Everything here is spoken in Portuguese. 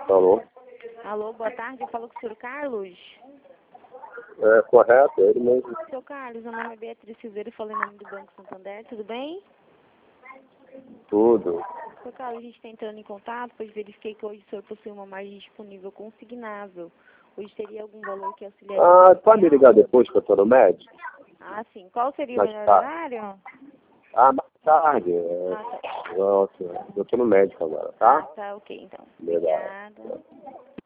Alô? Alô, boa tarde, eu falo com o senhor Carlos. É correto, é ele mesmo. Seu Carlos, meu nome é Beatriz Silveira, falei em nome do Banco Santander, tudo bem? Tudo. Seu Carlos, a gente está entrando em contato, pois verifiquei que hoje o senhor possui uma margem disponível consignável. Hoje teria algum valor que auxiliaria? Ah, pode me ligar depois que eu tô no médico? Ah, sim. Qual seria o Mais melhor tarde. horário? Ah, mais tarde. Ah, tá. Nossa, eu tô no médico agora, Ah, tá? tá, ok, então. Legal. Obrigada.